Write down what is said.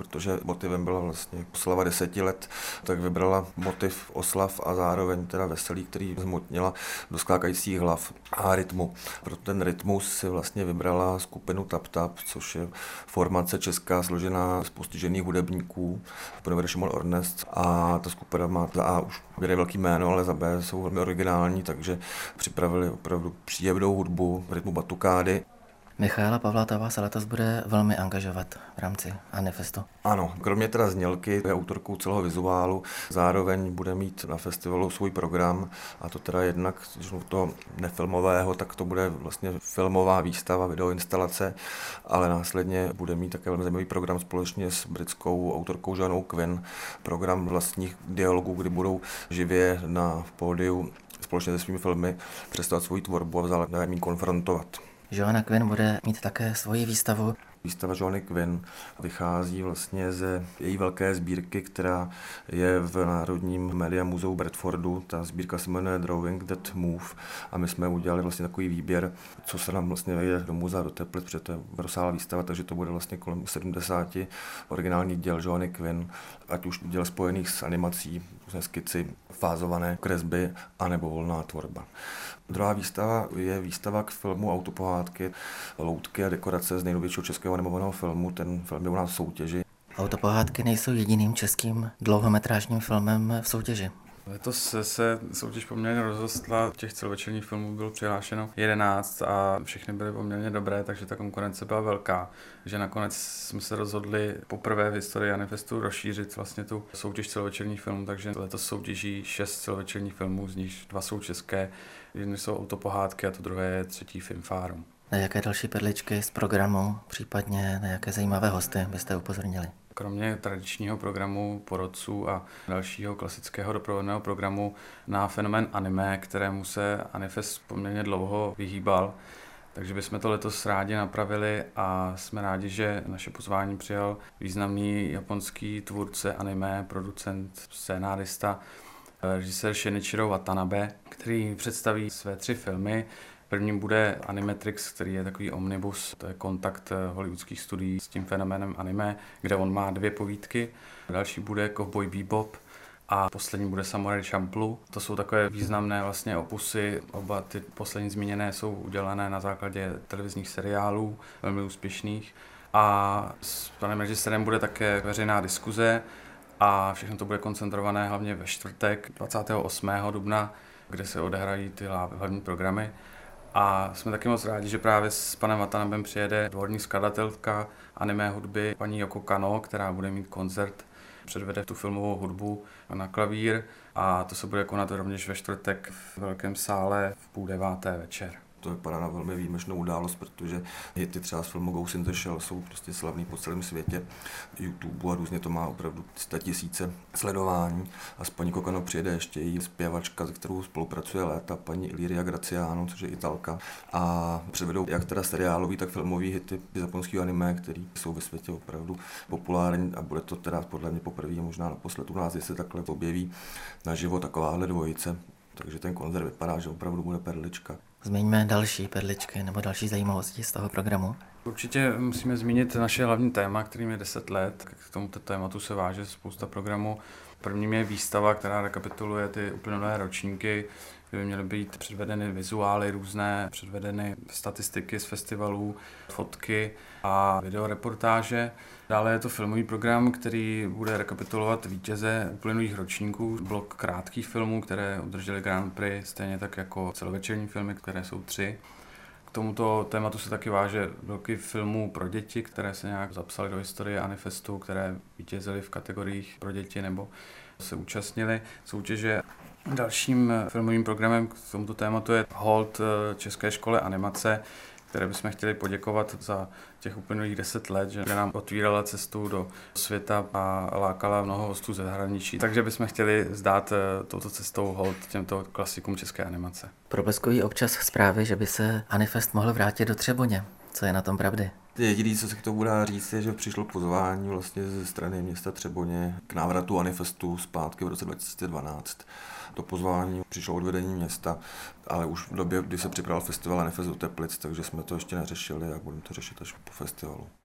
protože motivem byla vlastně oslava 10 let, tak vybrala motiv oslav a zároveň teda veselí, který zmotnila do skákajících hlav a rytmu. Pro ten rytmus si vlastně vybrala skupinu Tap Tap, což je formace česká složená z postižených hudebníků, jmenuje Šimon Ornest, a ta skupina má za A už velký jméno, ale za B jsou velmi originální, takže připravili opravdu příjemnou hudbu v rytmu batukády. Michaela Pavlátová se letos bude velmi angažovat v rámci Anifestu. Ano, kromě teda znělky je autorkou celého vizuálu, zároveň bude mít na festivalu svůj program, a to teda jednak to nefilmového, tak to bude vlastně filmová výstava, videoinstalace, ale následně bude mít také velmi zajímavý program společně s britskou autorkou Joannou Quinn, program vlastních dialogů, kdy budou živě na pódiu společně se svými filmy představovat svou tvorbu a vzájemně konfrontovat. Joanna Quinn bude mít také svoji výstavu. Výstava Joanny Quinn vychází vlastně ze její velké sbírky, která je v Národním Media Muzeu Bradfordu. Ta sbírka se jmenuje Drawing That Move a my jsme udělali vlastně takový výběr, co se nám vlastně vejde do muzea, do Teplic, protože to je rozsáhlá výstava, takže to bude vlastně kolem 70 originálních děl Joanny Quinn, ať už děl spojených s animací, skici, fázované kresby, anebo volná tvorba. Druhá výstava je výstava k filmu Autopohádky, loutky a dekorace z nejnovějšího českého animovaného filmu. Ten film je u nás v soutěži. Autopohádky nejsou jediným českým dlouhometrážním filmem v soutěži. Letos se soutěž poměrně rozrostla, těch celovečerních filmů bylo přihlášeno 11 a všechny byly poměrně dobré, takže ta konkurence byla velká. Že nakonec jsme se rozhodli poprvé v historii Anifestu rozšířit vlastně tu soutěž celovečerních filmů, takže letos soutěží 6 celovečerních filmů, z nich 2 jsou české, jedny jsou Autopohádky a to druhé je Třetí filmfárum. Na jaké další perličky z programu, případně na jaké zajímavé hosty byste upozornili? Kromě tradičního programu porodců a dalšího klasického doprovodného programu na fenomén anime, kterému se Anifest poměrně dlouho vyhýbal, takže bychom to letos rádi napravili a jsme rádi, že naše pozvání přijal významný japonský tvůrce anime, producent, scénárista, režisér Shinichiro Watanabe, který představí své 3 filmy. Prvním bude Animatrix, který je takový omnibus, to je kontakt hollywoodských studií s tím fenoménem anime, kde on má 2 povídky. Další bude Cowboy Bebop a poslední bude Samurai Champloo. To jsou takové významné vlastně opusy, oba ty poslední zmíněné jsou udělané na základě televizních seriálů, velmi úspěšných. A s panem režisérem bude také veřejná diskuze a všechno to bude koncentrované hlavně ve čtvrtek 28. dubna, kde se odehrají ty hlavní programy. A jsme taky moc rádi, že právě s panem Watanabem přijede dvorní skladatelka anime hudby paní Yoko Kano, která bude mít koncert, předvede tu filmovou hudbu na klavír a to se bude konat rovněž ve čtvrtek v velkém sále v 8:30 večer. To vypadá na velmi výjimečnou událost, protože hity třeba z filmu Ghost in the Shell jsou prostě slavný po celém světě, YouTube a různě to má opravdu 100 000 sledování. A s paní Kokano přijede ještě její zpěvačka, se kterou spolupracuje léta, paní Illyria Graziano, což je Italka. A předvedou jak teda seriálový, tak filmový hity z japonského anime, které jsou ve světě opravdu populární a bude to teda podle mě poprvé a možná naposled u nás, jestli takhle objeví naživo takováhle dvojice. Takže ten koncert vypadá, že opravdu bude perlička. Zmiňme další perličky nebo další zajímavosti z toho programu. Určitě musíme zmínit naše hlavní téma, kterým je 10 let. K tomuto tématu se váže spousta programů. Prvním je výstava, která rekapituluje ty uplynulé ročníky, kde by měly být předvedeny vizuály různé, předvedeny statistiky z festivalů, fotky a videoreportáže. Dále je to filmový program, který bude rekapitulovat vítěze uplynulých ročníků, blok krátkých filmů, které udržely Grand Prix, stejně tak jako celovečerní filmy, které jsou 3. K tomuto tématu se taky váže bloky filmů pro děti, které se nějak zapsaly do historie Anifestu, které vítězily v kategoriích pro děti nebo se účastnili soutěže. Dalším filmovým programem k tomuto tématu je hold České škole animace, které bychom chtěli poděkovat za těch uplynulých 10 let, že nám otvírala cestu do světa a lákala mnoho hostů ze zahraničí. Takže bychom chtěli zdát touto cestou hold těmto klasikům české animace. Probleskují občas zprávy, že by se Anifest mohl vrátit do Třeboně. Co je na tom pravdy? Jediné, co se k tomu dá říct, je, že přišlo pozvání vlastně ze strany města Třeboně k návratu Anifestu zpátky v roce 2012. To pozvání přišlo od vedení města, ale už v době, kdy se připravil festival Anifest do Teplic, takže jsme to ještě neřešili a budeme to řešit až po festivalu.